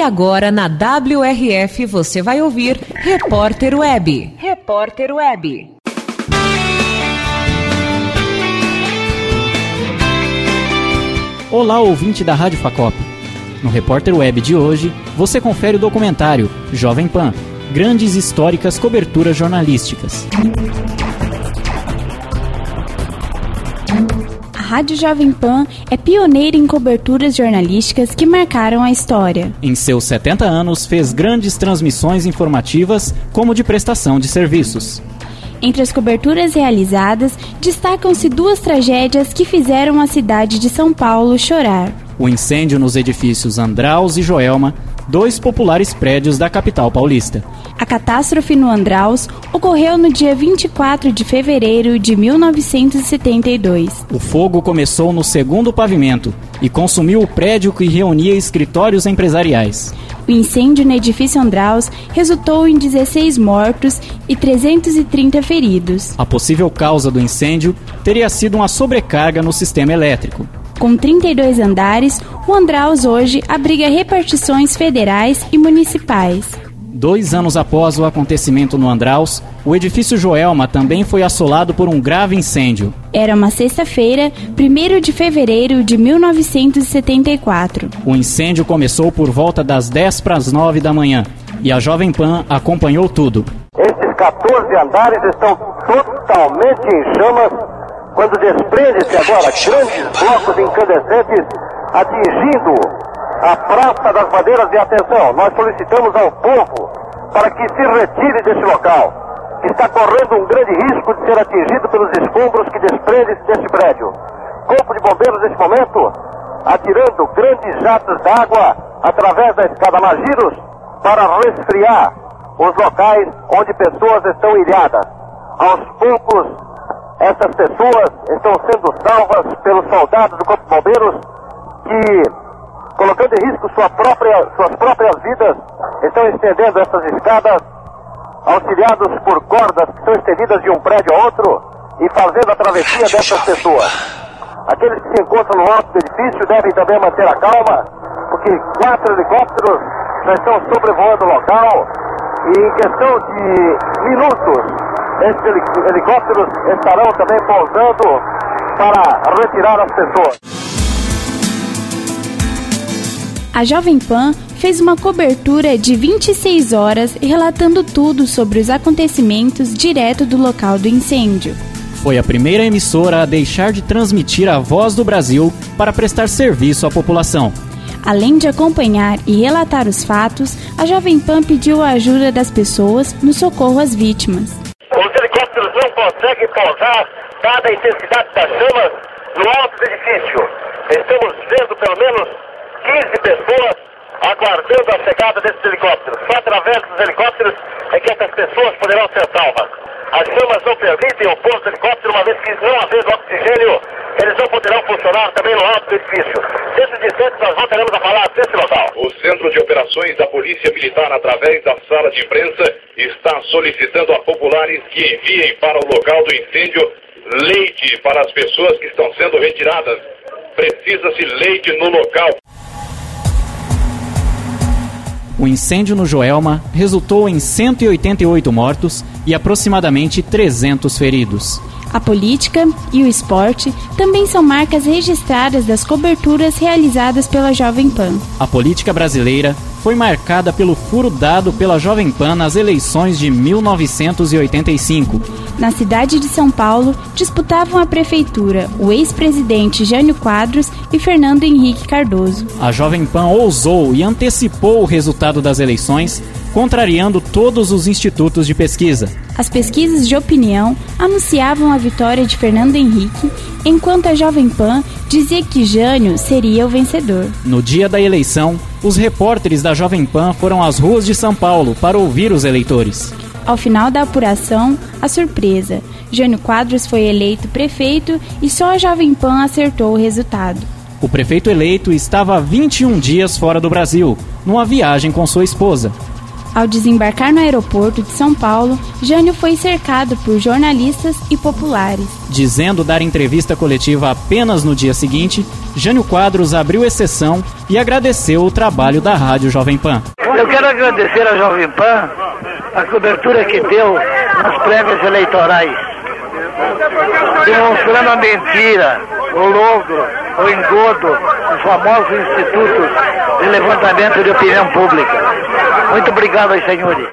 E agora na WRF você vai ouvir Repórter Web. Repórter Web. Olá, ouvinte da Rádio Facop. No Repórter Web de hoje, você confere o documentário Jovem Pan, Grandes Históricas Coberturas Jornalísticas. A Rádio Jovem Pan é pioneira em coberturas jornalísticas que marcaram a história. Em seus 70 anos, fez grandes transmissões informativas, como de prestação de serviços. Entre as coberturas realizadas, destacam-se duas tragédias que fizeram a cidade de São Paulo chorar. O incêndio nos edifícios Andraus e Joelma, dois populares prédios da capital paulista. A catástrofe no Andraus ocorreu no dia 24 de fevereiro de 1972. O fogo começou no segundo pavimento e consumiu o prédio que reunia escritórios empresariais. O incêndio no edifício Andraus resultou em 16 mortos e 330 feridos. A possível causa do incêndio teria sido uma sobrecarga no sistema elétrico. Com 32 andares, o Andraus hoje abriga repartições federais e municipais. 2 anos após o acontecimento no Andraus, o edifício Joelma também foi assolado por um grave incêndio. Era uma sexta-feira, 1º de fevereiro de 1974. O incêndio começou por volta das 10:09 da manhã e a Jovem Pan acompanhou tudo. Esses 14 andares estão totalmente em chamas quando desprende-se agora grandes blocos incandescentes atingindo a Praça das Bandeiras. E atenção, nós solicitamos ao povo para que se retire desse local, que está correndo um grande risco de ser atingido pelos escombros que desprendem-se deste prédio. Corpo de Bombeiros, nesse momento, atirando grandes jatos d'água através da escada Magiros para resfriar os locais onde pessoas estão ilhadas. Aos poucos, essas pessoas estão sendo salvas pelos soldados do Corpo de Bombeiros que, colocando em risco suas próprias vidas, estão estendendo essas escadas, auxiliados por cordas que são estendidas de um prédio a outro e fazendo a travessia dessas pessoas. Aqueles que se encontram no alto do edifício devem também manter a calma, porque 4 helicópteros já estão sobrevoando o local e em questão de minutos esses helicópteros estarão também pousando para retirar as pessoas. A Jovem Pan fez uma cobertura de 26 horas relatando tudo sobre os acontecimentos direto do local do incêndio. Foi a primeira emissora a deixar de transmitir a Voz do Brasil para prestar serviço à população. Além de acompanhar e relatar os fatos, a Jovem Pan pediu a ajuda das pessoas no socorro às vítimas. Os helicópteros não conseguem pousar, dada a intensidade das chamas no alto do edifício. Estamos vendo pelo menos 15 pessoas aguardando a chegada desses helicópteros. Só através dos helicópteros é que essas pessoas poderão ser salvas. As chamas não permitem o pouso do helicóptero, uma vez que não havendo oxigênio, eles não poderão funcionar também no alto do edifício. Dentro de instantes nós voltaremos a falar desse local. O Centro de Operações da Polícia Militar, através da sala de imprensa, está solicitando a populares que enviem para o local do incêndio leite para as pessoas que estão sendo retiradas. Precisa-se leite no local. O incêndio no Joelma resultou em 188 mortos e aproximadamente 300 feridos. A política e o esporte também são marcas registradas das coberturas realizadas pela Jovem Pan. A política brasileira foi marcada pelo furo dado pela Jovem Pan nas eleições de 1985. Na cidade de São Paulo, disputavam a prefeitura o ex-presidente Jânio Quadros e Fernando Henrique Cardoso. A Jovem Pan ousou e antecipou o resultado das eleições, contrariando todos os institutos de pesquisa. As pesquisas de opinião anunciavam a vitória de Fernando Henrique, enquanto a Jovem Pan dizia que Jânio seria o vencedor. No dia da eleição, os repórteres da Jovem Pan foram às ruas de São Paulo para ouvir os eleitores. Ao final da apuração, a surpresa: Jânio Quadros foi eleito prefeito e só a Jovem Pan acertou o resultado. O prefeito eleito estava há 21 dias fora do Brasil, numa viagem com sua esposa. Ao desembarcar no aeroporto de São Paulo, Jânio foi cercado por jornalistas e populares. Dizendo dar entrevista coletiva apenas no dia seguinte, Jânio Quadros abriu exceção e agradeceu o trabalho da Rádio Jovem Pan. Eu quero agradecer à Jovem Pan a cobertura que deu nas prévias eleitorais, demonstrando a mentira, o logro, o engodo dos famosos institutos de levantamento de opinião pública. Muito obrigado aos senhores.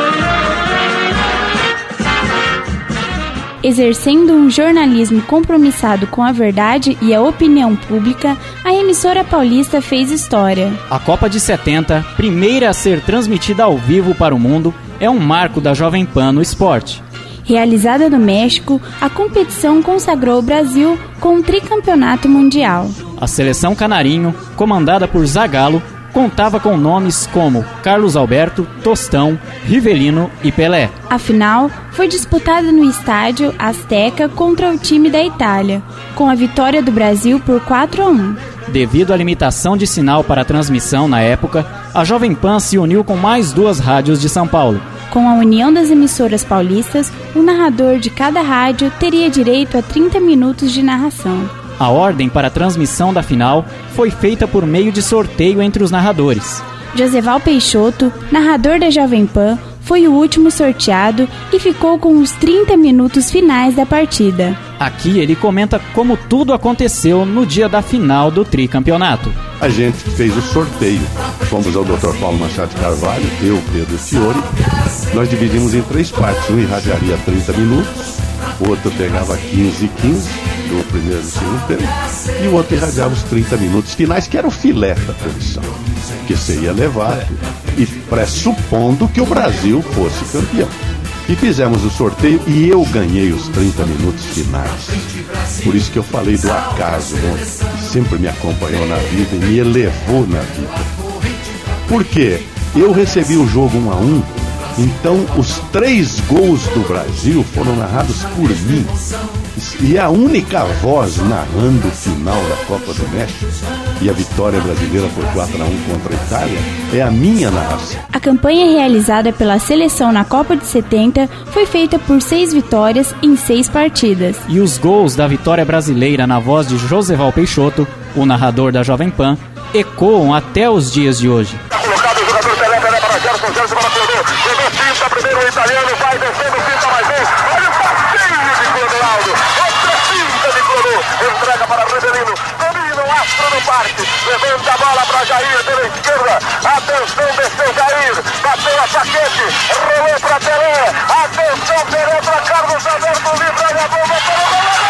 Exercendo um jornalismo compromissado com a verdade e a opinião pública, a emissora paulista fez história. A Copa de 70, primeira a ser transmitida ao vivo para o mundo, é um marco da Jovem Pan no esporte. Realizada no México, a competição consagrou o Brasil com um tricampeonato mundial. A seleção canarinho, comandada por Zagallo, contava com nomes como Carlos Alberto, Tostão, Rivelino e Pelé. A final foi disputada no estádio Azteca contra o time da Itália, com a vitória do Brasil por 4-1. Devido à limitação de sinal para a transmissão na época, a Jovem Pan se uniu com mais 2 rádios de São Paulo. Com a união das emissoras paulistas, o narrador de cada rádio teria direito a 30 minutos de narração. A ordem para a transmissão da final foi feita por meio de sorteio entre os narradores. Joseval Peixoto, narrador da Jovem Pan, foi o último sorteado e ficou com os 30 minutos finais da partida. Aqui ele comenta como tudo aconteceu no dia da final do tricampeonato. A gente fez o sorteio. Fomos ao Dr. Paulo Machado de Carvalho, eu, Pedro Fiore. Nós dividimos em 3 partes. Um irradiaria 30 minutos, o outro pegava 15 e 15, do primeiro e do segundo tempo, e o outro irradiava os 30 minutos finais, que era o filé da transmissão, que você ia levar, e pressupondo que o Brasil fosse campeão. E fizemos o sorteio e eu ganhei os 30 minutos finais. Por isso que eu falei do acaso, que sempre me acompanhou na vida e me elevou na vida. Por quê? Eu recebi o jogo 1-1, então os 3 gols do Brasil foram narrados por mim. E a única voz narrando o final da Copa do México e a vitória brasileira por 4-1 contra a Itália é a minha narração. A campanha realizada pela seleção na Copa de 70 foi feita por 6 vitórias em 6 partidas. E os gols da vitória brasileira na voz de Joseval Peixoto, o narrador da Jovem Pan, ecoam até os dias de hoje. Colocado o jogador Pelé para Gerson para Clodô. Clodô pinta primeiro o italiano, vai descendo, pinta mais um. Olha o passeio de Clodoaldo. Outra pinta de Clodô. Entrega para Rivelino. Domina o astro do parque. Levanta a bola para Jair pela esquerda. Atenção, desceu Jair. Bateu a paquete. Rolou para Pelé. Atenção, Pelé para Carlos Alberto. Livra a bomba para o goleiro.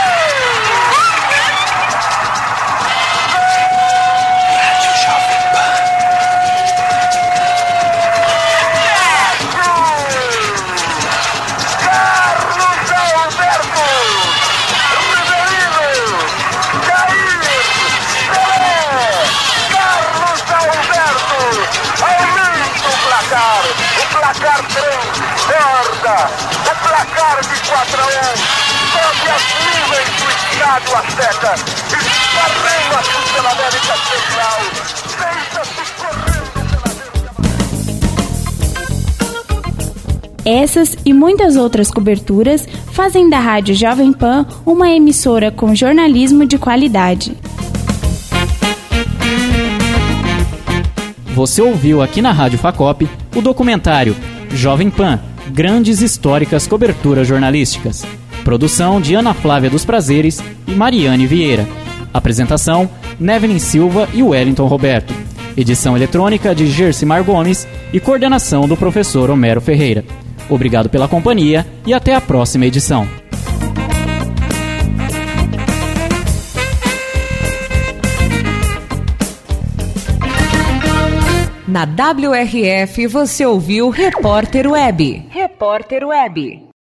O placar de 4-1 sobe as nuvens do estádio Azteca, esparrendo assim pela América Central, deita-se correndo pela... Essas e muitas outras coberturas fazem da Rádio Jovem Pan uma emissora com jornalismo de qualidade. Você ouviu aqui na Rádio Facop o documentário Jovem Pan, Grandes Históricas Coberturas Jornalísticas. Produção de Ana Flávia dos Prazeres e Mariane Vieira. Apresentação, Nevelin Silva e Wellington Roberto. Edição eletrônica de Gersimar Gomes e coordenação do professor Homero Ferreira. Obrigado pela companhia e até a próxima edição. Na WRF você ouviu Repórter Web. Repórter Web.